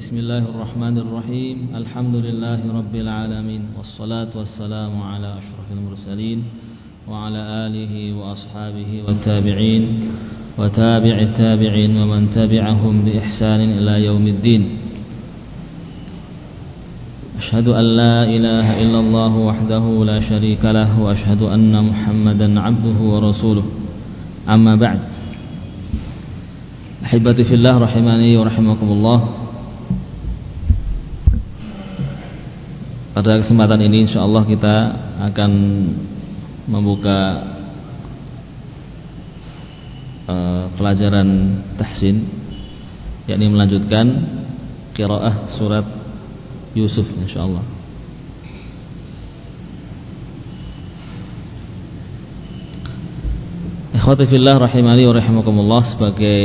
Bismillahirrahmanirrahim. Alhamdulillahirabbil alamin wassalatu wassalamu ala asyrafil mursalin wa ala alihi wa ashabihi wa tabi'in wa tabi'it tabi'in wa man tabi'ahum bi ihsanin ila yaumiddin. Asyhadu an la ilaha illallah wahdahu la syarika lah wa asyhadu anna Muhammadan 'abduhu wa rasuluh. Amma ba'd. Ahibati fillah rahimani wa rahimakumullah. Pada kesempatan ini insyaallah kita akan membuka pelajaran tahsin, yakni melanjutkan qiraah surat Yusuf insyaallah. Ikhwati fillah rahimani wa rahimakumullah, sebagai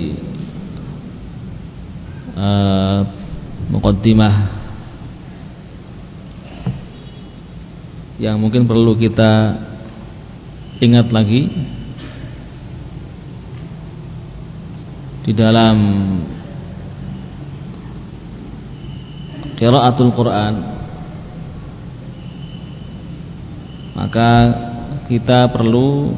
muqaddimah yang mungkin perlu kita ingat lagi di dalam qiraatul Quran, maka kita perlu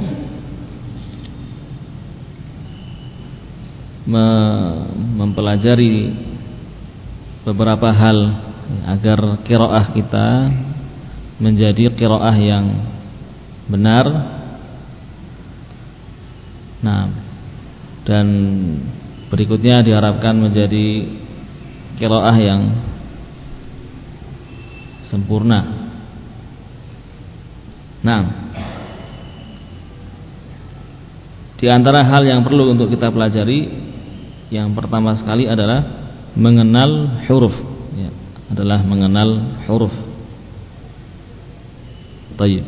mempelajari beberapa hal agar qiraah kita menjadi qiraah yang benar. Nah, dan berikutnya diharapkan menjadi qiraah yang sempurna. Nah, di antara hal yang perlu untuk kita pelajari, yang pertama sekali adalah mengenal huruf, ya, adalah mengenal huruf. Baik.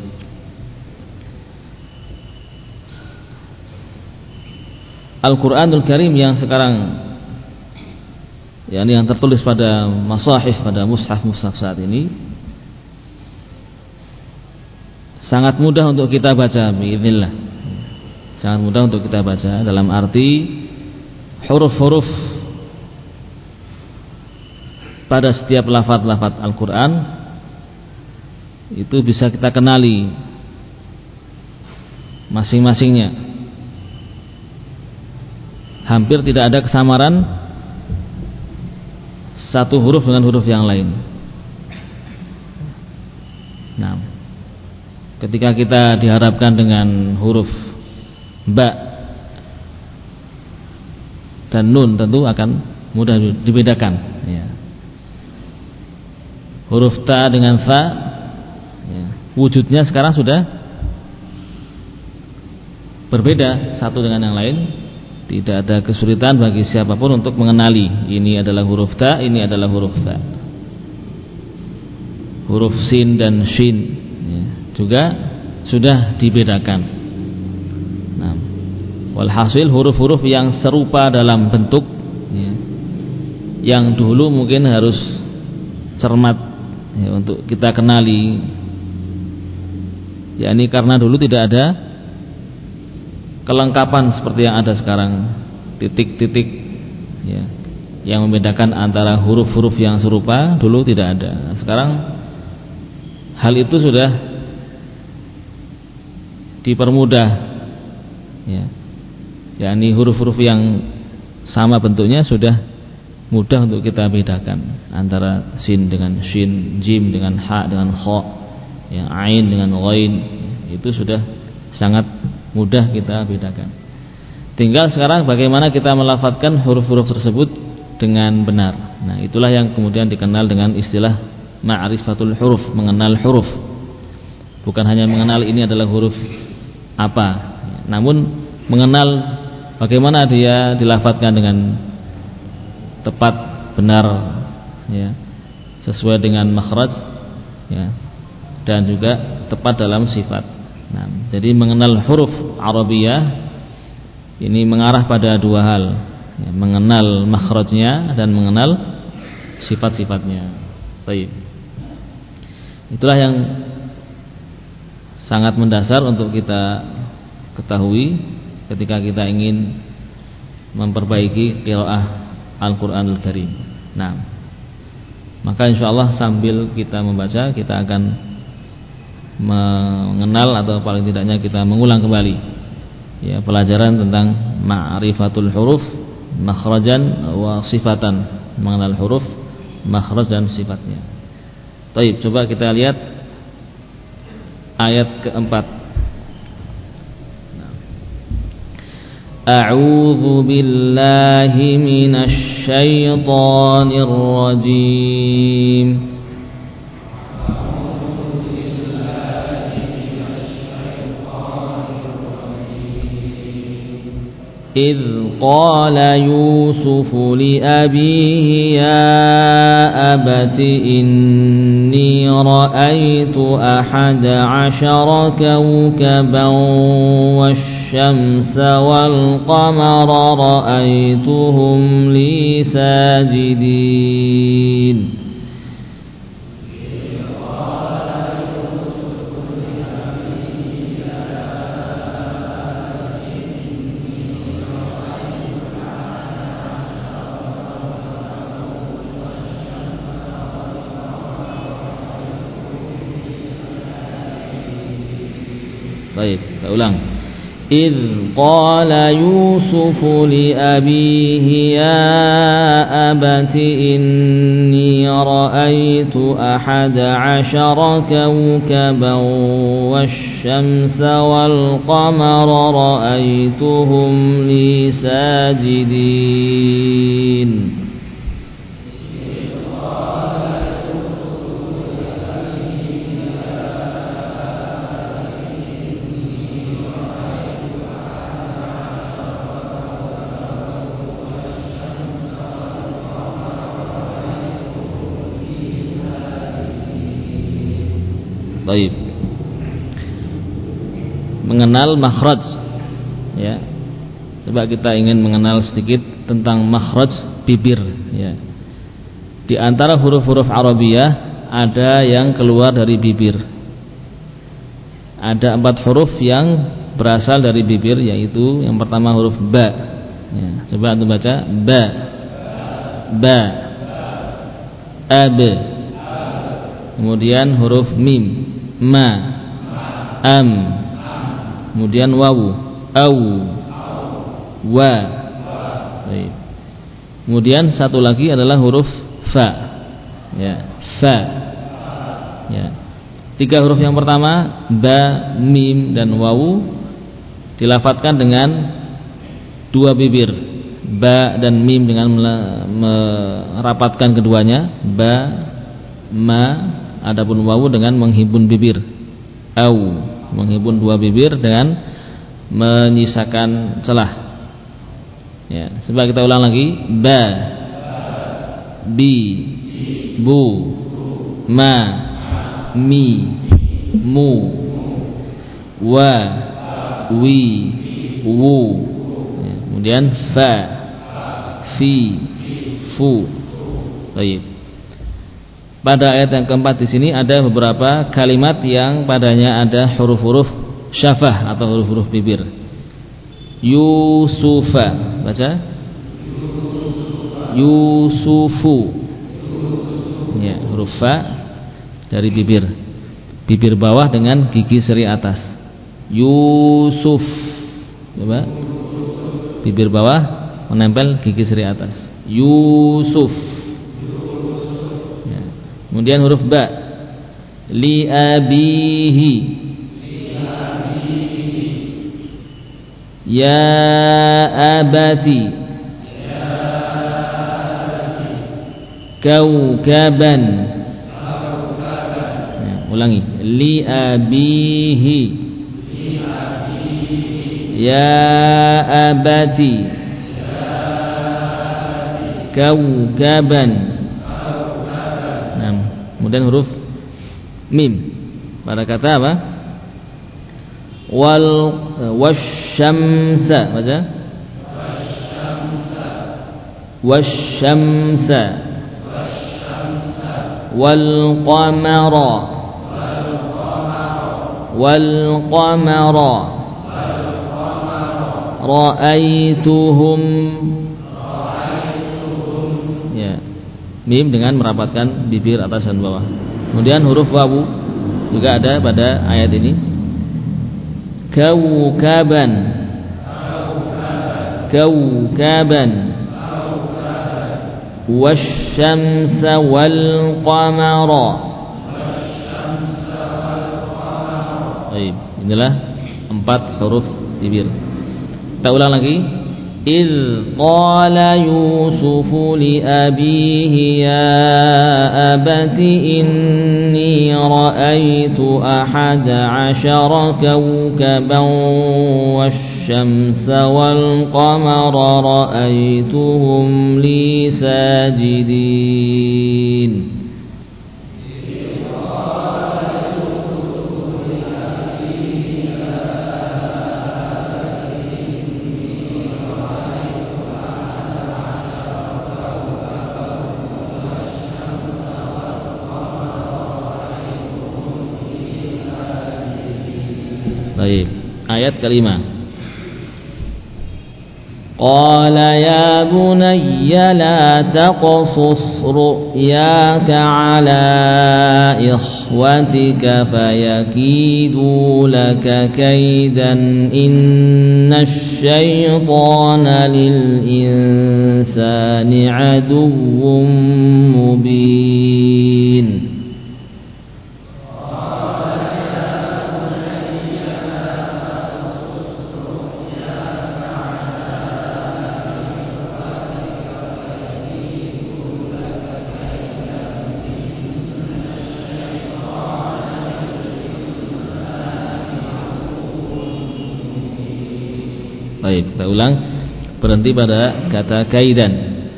Al-Qur'anul Karim yang sekarang, yakni yang tertulis pada masahif, pada mushaf-mushaf saat ini, sangat mudah untuk kita baca biiznillah. Sangat mudah untuk kita baca, dalam arti huruf-huruf pada setiap lafaz-lafaz Al-Qur'an itu bisa kita kenali masing-masingnya. Hampir tidak ada kesamaran satu huruf dengan huruf yang lain. Nah, ketika kita diharapkan dengan huruf ba dan nun, tentu akan mudah dibedakan, ya. Huruf ta dengan fa, ya, wujudnya sekarang sudah berbeda satu dengan yang lain. Tidak ada kesulitan bagi siapapun untuk mengenali ini adalah huruf ta, ini adalah huruf fa. Huruf sin dan shin, ya, juga sudah dibedakan. Nah, walhasil huruf-huruf yang serupa dalam bentuk, ya, yang dulu mungkin harus cermat, ya, untuk kita kenali, yakni karena dulu tidak ada kelengkapan seperti yang ada sekarang, titik-titik, ya, yang membedakan antara huruf-huruf yang serupa, dulu tidak ada. Sekarang hal itu sudah dipermudah, ya, yakni huruf-huruf yang sama bentuknya sudah mudah untuk kita bedakan antara sin dengan shin, jim dengan ha dengan kha, ya, ain dengan ghain, itu sudah sangat mudah kita bedakan. Tinggal sekarang bagaimana kita melafadzkan huruf-huruf tersebut dengan benar. Nah, itulah yang kemudian dikenal dengan istilah ma'rifatul huruf, mengenal huruf. Bukan hanya mengenal ini adalah huruf apa, namun mengenal bagaimana dia dilafadzkan dengan tepat, benar, ya, sesuai dengan makhraj, ya, dan juga tepat dalam sifat. Nah, jadi mengenal huruf Arabiyah ini mengarah pada dua hal, ya, mengenal makhrajnya dan mengenal sifat-sifatnya. Baik. Itulah yang sangat mendasar untuk kita ketahui ketika kita ingin memperbaiki qiraah Al-Qur'anul Karim. Nah, maka insyaallah sambil kita membaca kita akan mengenal atau paling tidaknya kita mengulang kembali ya pelajaran tentang ma'rifatul huruf makhrajan wa sifatan, mengenal huruf, makhraj dan sifatnya. Baik, coba kita lihat ayat keempat. A'udzu billahi minasy syaithanir rajim. إذ قال يوسف لأبيه يا أبت إني رأيت 11 كوكبا والشمس والقمر رأيتهم لي ساجدين. Baik, kita ulang. Idz qala Yusuf li abihi ya abati inni ra'aitu 11 kawkaban wasyamsa wal qamara ra'aituhum li sajidin. Baik. Mengenal makhraj ya. Coba kita ingin mengenal sedikit tentang makhraj bibir ya. Di antara huruf-huruf Arabiyah ada yang keluar dari bibir. Ada 4 huruf yang berasal dari bibir, yaitu yang pertama huruf ba ya. Coba antum baca ba, ba, ab. Kemudian huruf mim, ma, am, kemudian wawu, au, wa. Baik. Kemudian satu lagi adalah huruf fa, ya, fa, ya. 3 huruf yang pertama ba, mim dan wawu dilafadzkan dengan 2 bibir, ba dan mim dengan merapatkan keduanya, ba, ma. Adapun wawu dengan menghimpun bibir, au, menghimpun 2 bibir dengan menyisakan celah. Ya, coba kita ulang lagi. Ba, bi, bu, ma, mi, mu, wa, wi, wu. Ya, kemudian fa, fi, fu. Baik. Pada ayat yang keempat di sini ada beberapa kalimat yang padanya ada huruf-huruf syafah atau huruf-huruf bibir. Yusufa, baca. Yusufu. Ya, huruf fa dari bibir. Bibir bawah dengan gigi seri atas. Yusuf. Coba. Bibir bawah menempel gigi seri atas. Yusuf. Kemudian huruf ba, li abihi, ya abati, kaukaban. Ya, ulangi, li abihi, ya abati, kaukaban. Kemudian huruf mim pada kata apa? Wasyamsa, baca. Wasyamsa, wal qamara, wal qamara, ra'aituhum. Ya, mim dengan merapatkan bibir atas dan bawah. Kemudian huruf wawu juga ada pada ayat ini. Kaukaban, kaukaban, wasyamsa wal qamara. Baik, inilah 4 huruf bibir. Kita ulang lagi. إذ قال يوسف لأبيه يا أبت إني رأيت 11 كوكبا والشمس والقمر رأيتهم لي ساجدين. Baik, ayat kelima. Qala ya bunayya la taqsus ru'yaka ala ikhwatika fayakidu laka kaidan innash syaitana lil insani aduwwum mubin. Baik, kita ulang, berhenti pada kata kaidan.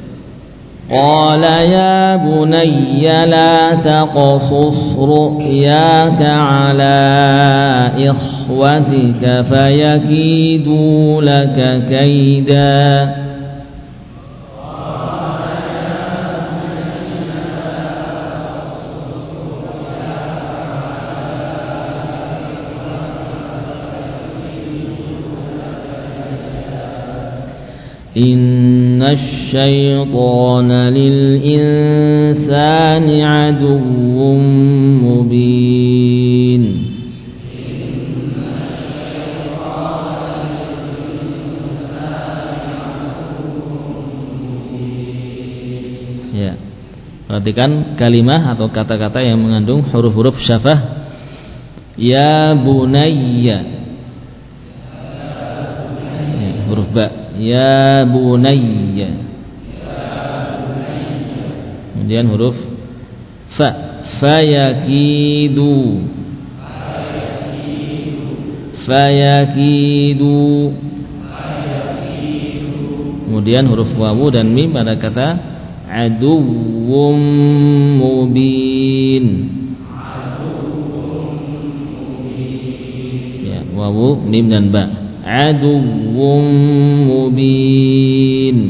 Qala ya bunayya la taqsus ru'yaka ala ikhwatika fayakidu laka kaida. Innash syaitana lil insani aduwwum mubin. Ya, perhatikan kalimah atau kata-kata yang mengandung huruf-huruf syafah. Ya bunayya, ya, huruf ba. Ya bunayya. Kemudian huruf fa. Fayakidu. Fayakidu. Kemudian huruf wawu dan mim pada kata aduwwum mubin. Ya, wawu, mim dan ba. Aduwwum mubin.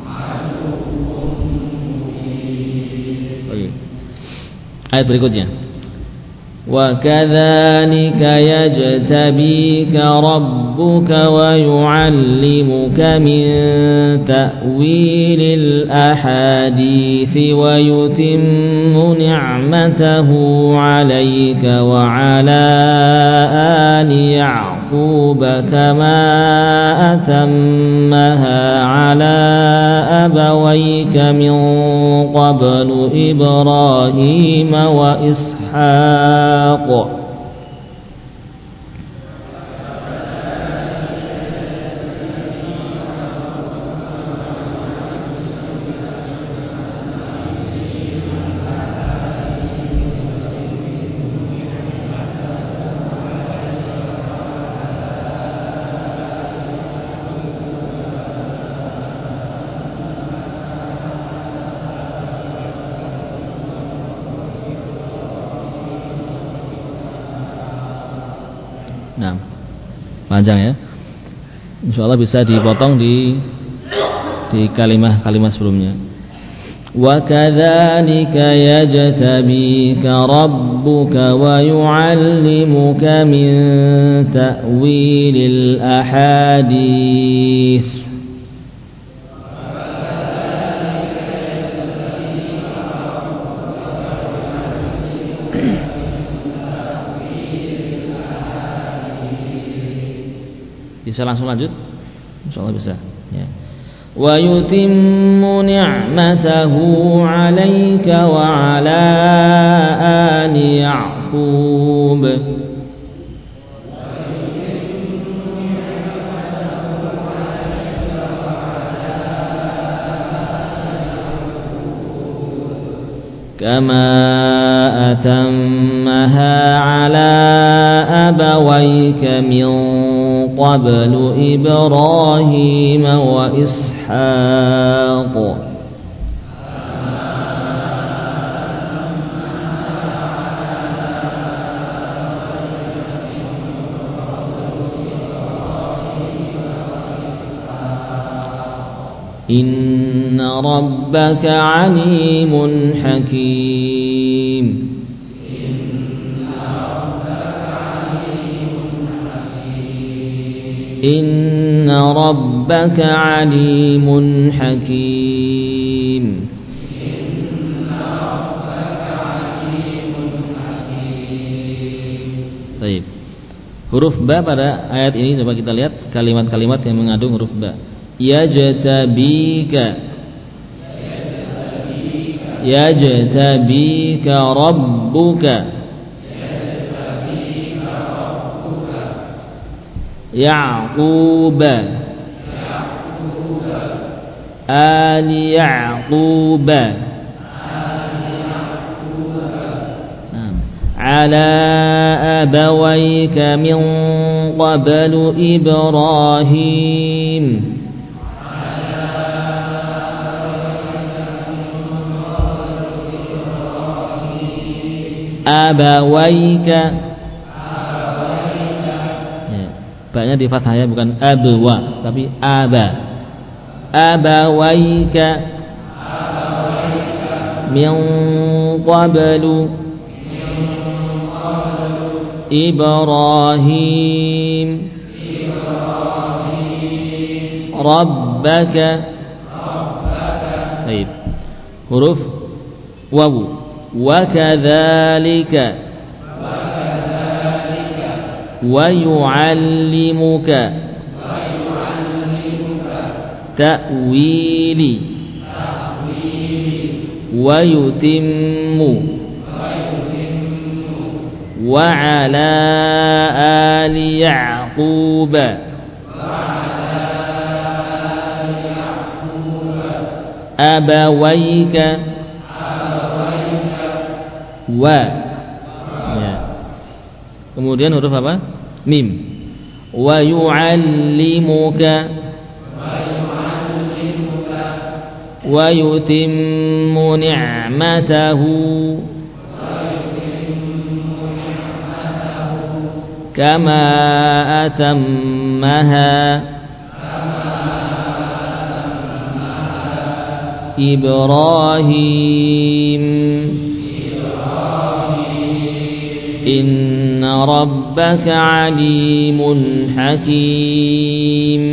Ayat berikutnya. Wa kadzalika yajtabika rabbuka wa yu'allimuka min ta'wilil ahadithi wa yutimmu ni'matahu 'alaika wa 'ala ali Ya'quba kama atammaha 'ala abawayka min qablu Ibrahim wa Ishaq. Nah, panjang ya. Insyaallah bisa dipotong di kalimat-kalimat sebelumnya. Wa kadzalika yajtabika rabbuka wa yu'allimuka min ta'wilil ahadits. Bisa langsung lanjut? Insyaallah bisa, ya. Wa yutimmu ni'matahu 'alaika wa 'ala ali Ya'qub. Kama atammaha 'ala abawayka min qablu Ibrahim wa Ishaq. Inna rabbaka 'alimun hakim. Inna rabbaka 'alimun hakim. Baik. Huruf ba pada ayat ini coba kita lihat kalimat-kalimat yang mengandung huruf ba. Yajtabika, yajtabika rabbuka, Ya'quba, ali Ya'quba, ala abawayka min qablu Ibrahim. Abawaika, ya, baknya di fathah ya, bukan abwa tapi aba. Abawaika min qablu Ibrahim rabbaka. Baik. Huruf wawu. وكذلك ويعلمك تأويل ويتم وعلى آل يعقوب أبويك wa, ya. Kemudian huruf apa? Mim. Wa yu'allimuka wa yutimmu ni'matahu kama atammaha Ibrahim. Inna rabbaka 'alimun hakim.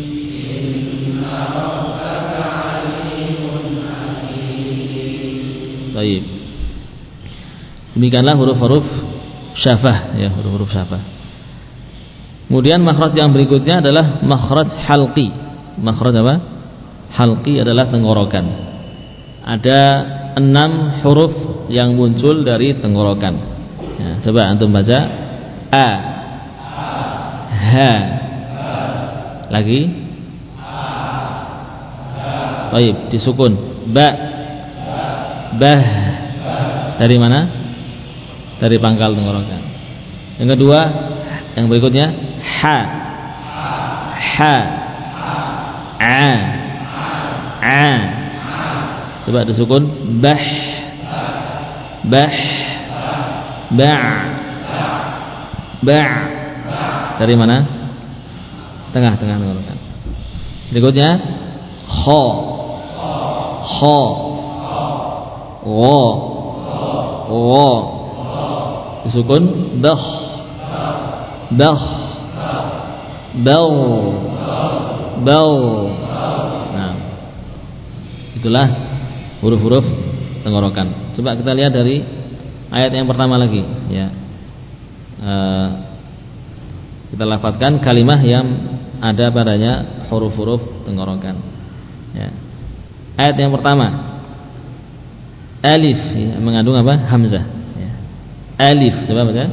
Baik. Demikianlah huruf-huruf syafah, ya, huruf-huruf syafah. Kemudian makhraj yang berikutnya adalah makhraj halqi. Makhraj apa? Halqi adalah tenggorokan. Ada 6 huruf yang muncul dari tenggorokan. Ya, coba antum baca a, ha, lagi, baik, disukun ba, bah. Dari mana? Dari pangkal tenggorokan. Yang kedua, yang berikutnya ha, ha, a. Coba disukun bah, bah, ba', dari mana? Tengah tenggorokan. Berikutnya kha, kha, gha, disukun bah, bah, baw. Nah, itulah huruf-huruf tenggorokan. Coba kita lihat dari ayat yang pertama lagi, ya. Kita lafadzkan kalimah yang ada padanya huruf-huruf tenggorokan. Ya. Ayat yang pertama, alif, ya, mengandung apa? Hamzah. Ya. Alif, coba baca.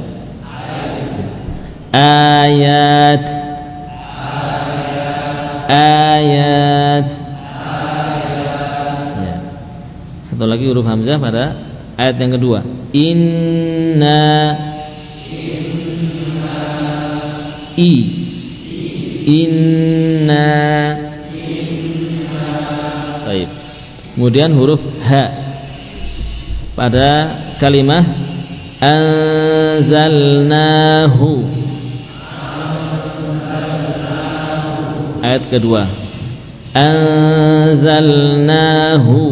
Ayat, ayat. Ya. Satu lagi huruf hamzah pada ayat yang kedua. Inna, i, inna. Baik. Kemudian huruf ha pada kalimat anzalnahu, ayat kedua. Anzalnahu,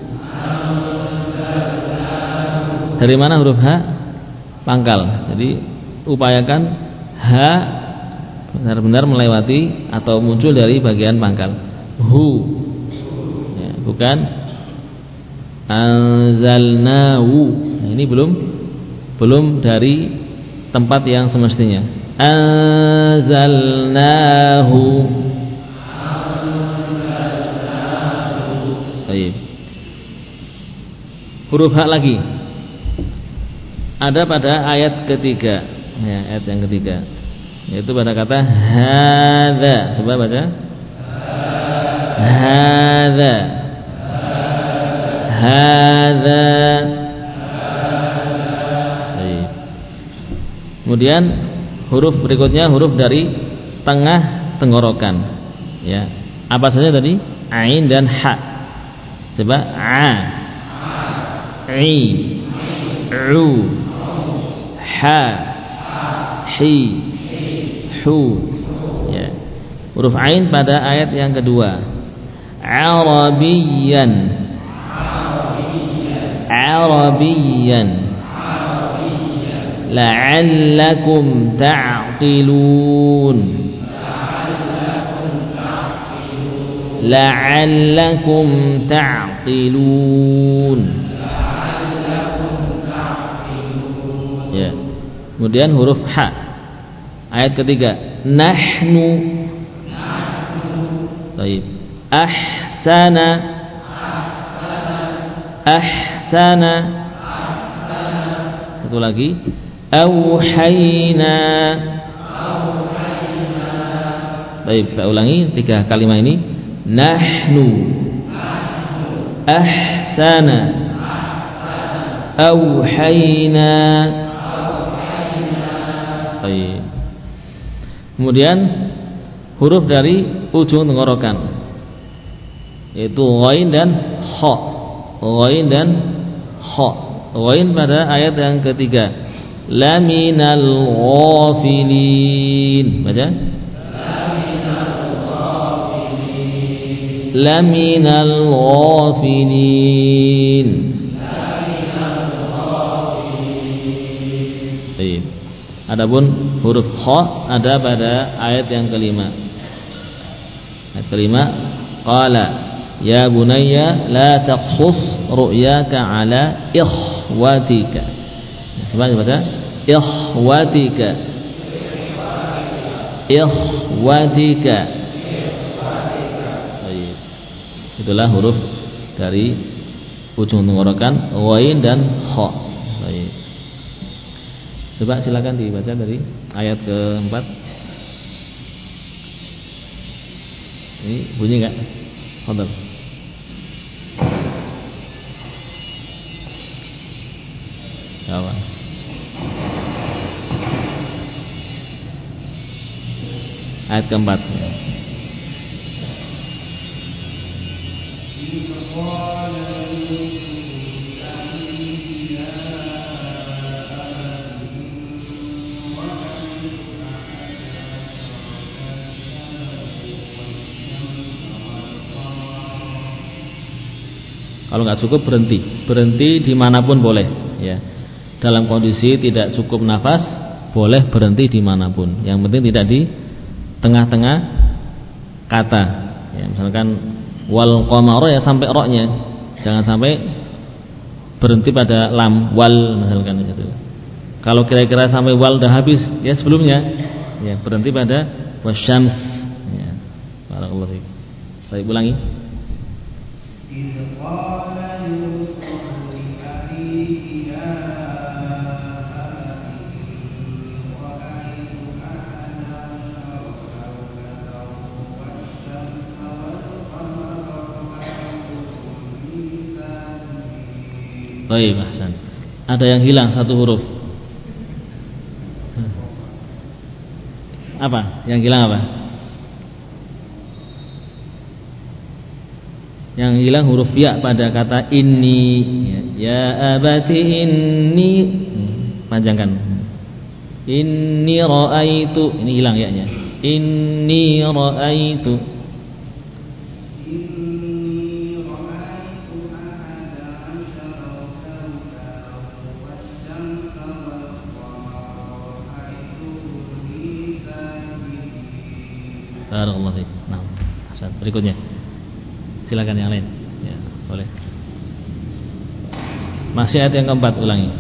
dari mana huruf ha? Pangkal. Jadi upayakan ha benar-benar melewati atau muncul dari bagian pangkal. Hu, ya, bukan anzalnahu. Nah, ini belum dari tempat yang semestinya. Anzalnahu. Baik. Huruf ha lagi ada pada ayat ketiga, ya, ayat yang ketiga, yaitu pada kata hadza. Coba baca. Hadza, hadza. Baik. Kemudian huruf berikutnya huruf dari tengah tenggorokan, ya. Apa saja tadi? Ain dan ha. Coba a, i, u, ha, hi, hu. Ya. Huruf ain pada ayat yang kedua. Arabiyan, Arabiyan. La'allakum ta'qilun, la'allakum ta'qilun. Ya. Kemudian huruf ha ayat ketiga. Nahnu, baik. Ahsana, ahsana. Satu lagi. Auhayna. Baik, kita ulangi tiga kalimat ini. Nahnu, ahsana, auhayna. Baik. Kemudian huruf dari ujung tenggorokan, yaitu ghain dan kha. Ghain dan kha. Ghain pada ayat yang ketiga. Laminal ghafilin. Baca. Laminal ghafilin. Baik. Adapun huruf kha ada pada ayat yang kelima. Ayat kelima, qala ya bunayya la taqsus ru'yaka ala ikhwatika. Coba baca. Ikhwatika, ikhwatika. Baik. Itulah huruf dari ujung tenggorokan ghain dan kha. Baik. Coba silakan dibaca dari ayat keempat. Ini bunyi enggak? Fadhal. Apa? Ayat keempat. Kalau nggak cukup berhenti dimanapun boleh, ya. Dalam kondisi tidak cukup nafas boleh berhenti dimanapun. Yang penting tidak di tengah-tengah kata. Ya, misalkan wal qamara ya sampai roknya, jangan sampai berhenti pada lam wal misalkan itu. Kalau kira-kira sampai wal dah habis, ya sebelumnya, ya berhenti pada wasyams, Barakallahu fiik. Baik, ulangi. Baik, ahsan. Ada yang hilang satu huruf. Apa? Yang hilang apa? Yang hilang huruf ya pada kata inni. Ya abati inni. Panjangkan. Inni ra'aitu. Ini hilang ya-nya. Inni ra'aitu. Barakallahu fiik. Nah, ahsan. Berikutnya. Silakan yang lain. Ya, boleh. Masih ayat yang keempat, ulangi.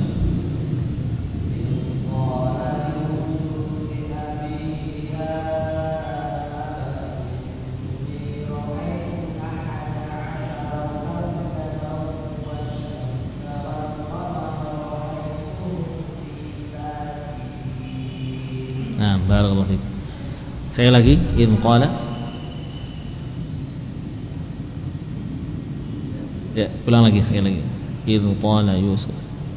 Nah, barakallahu fiik. Saya lagi, in qala. Ya, ulang lagi sekali lagi. In qala Yusuf.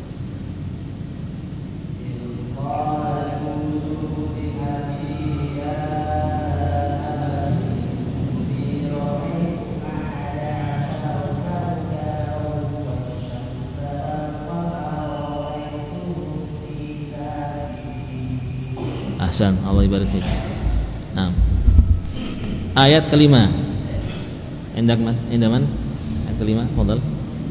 Ahsan, Allah ibarik fiik. Nah, ayat kelima. Indaman? Ayat kelima, fadhal.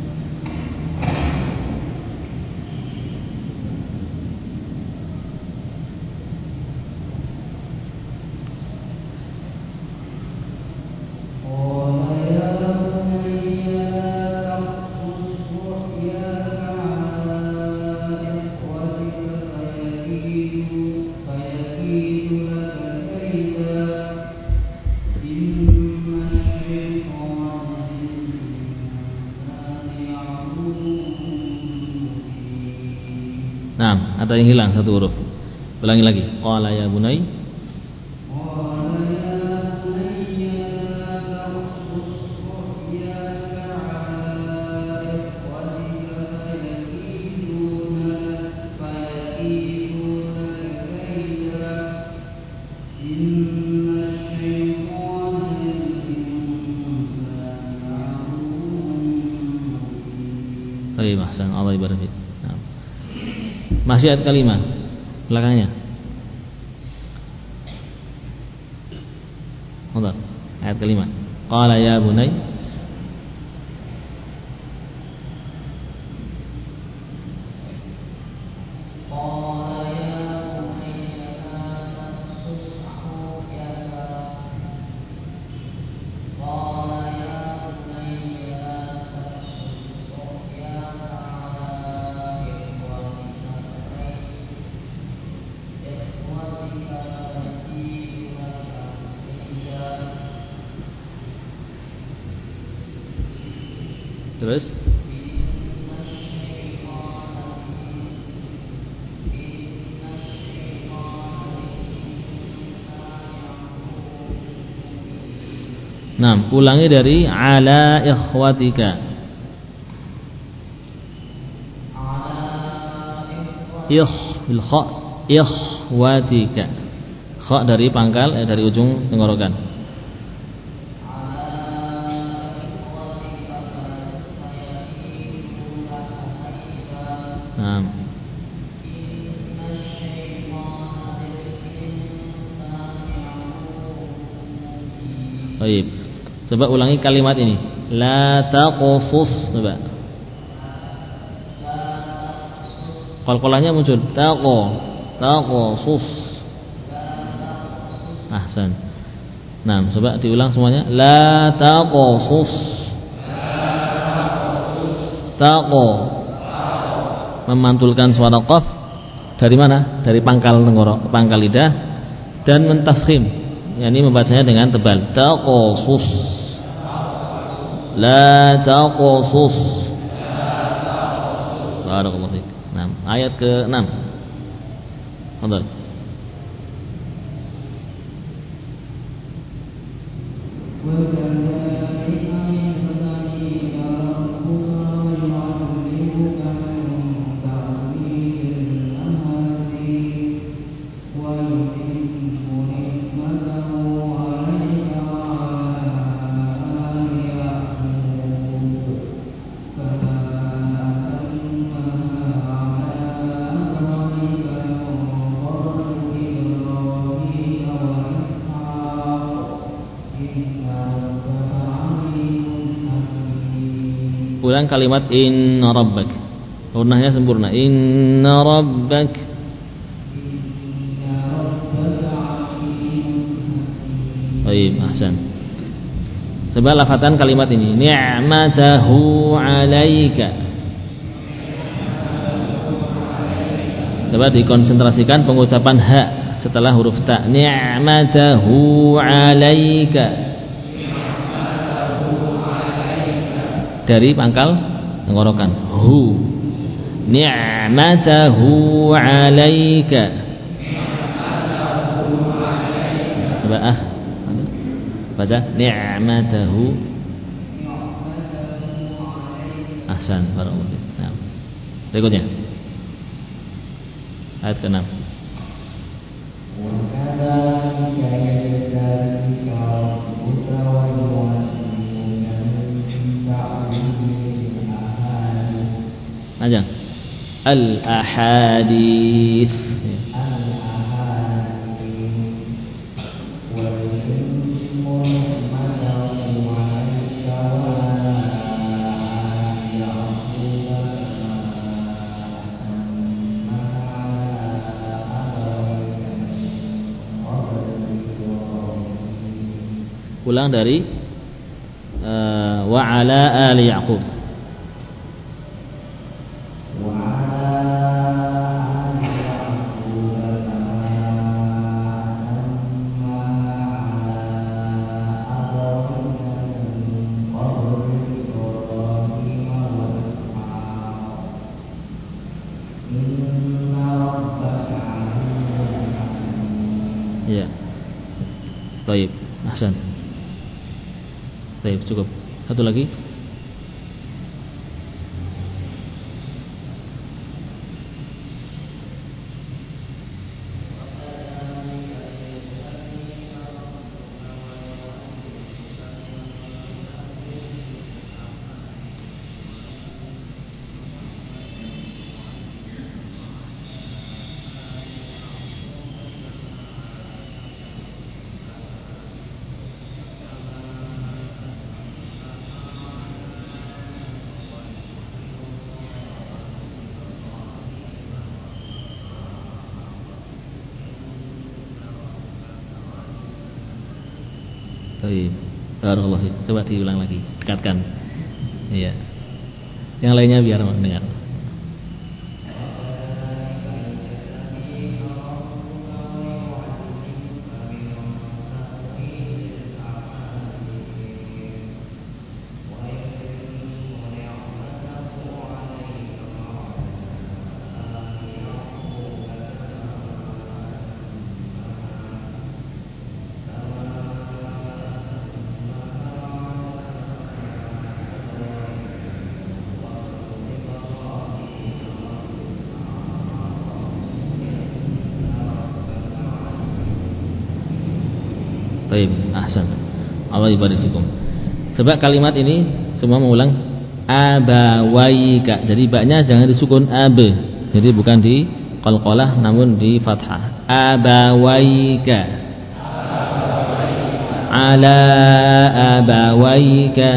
Nah, ada yang hilang satu huruf. Ulangi lagi. Qala ya bunai. Baik, ahsan. Allah ibarik fiik. Nah. Masih ayat kelima belakangnya. Betul. Ayat kelima. Qala ya bunai. Terus nah, ulangi dari ala ikhwatika. Bil kha ikhwatika. Kha dari pangkal dari ujung tenggorokan. Nah. Baik. Coba ulangi kalimat ini. La taqsus. Coba. Qalqalahnya muncul. Taqsus. Ahsan. Nah, coba diulang semuanya. La taqsus. Taqo. Memantulkan suara qaf dari mana? Dari pangkal tenggorok, pangkal lidah, dan mentafkhim, yakni membacanya dengan tebal. Taqasus. La taqasus. Barakallahu fiik. Nah, ayat ke-6. Fadhal. Ulang kalimat inna rabbak. Gunnahnya sempurna. Inna rabbak. Baik, ahsan. Coba lafatan kalimat ini. Ni'matahu 'alaika. Coba dikonsentrasikan pengucapan ha setelah huruf ta. Ni'matahu 'alaika. Dari pangkal tenggorokan hu. Ni'matahu 'alaika. Coba baca ni'matahu. Ahsan, barakallahu. Nah, berikutnya ayat ke-6. Aja. Al-ahadits. Ulang dari wa ala ali Yaqub. Ya. Baik, ahsan. Baik, cukup. Satu lagi. Baik. Barakallahu fiik. Coba diulang lagi, dekatkan. Iya. Yang lainnya biar mendengar. Baik, ahsan. Allah ibarik fikum. Coba kalimat ini semua mengulang abawaika. Jadi baknya jangan disukun abe. Jadi bukan di qalqalah namun di fathah. Abawaika. Ala abawaika.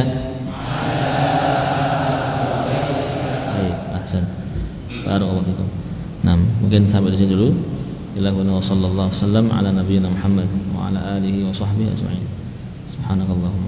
Baik, ahsan. Barakallahu fikum. Nah, mungkin sampai di sini dulu. Ilahuna wa sallallahu sallam ala nabiyyina Muhammad wa ala alihi wa sahbihi ajma'in. Subhanakallahumma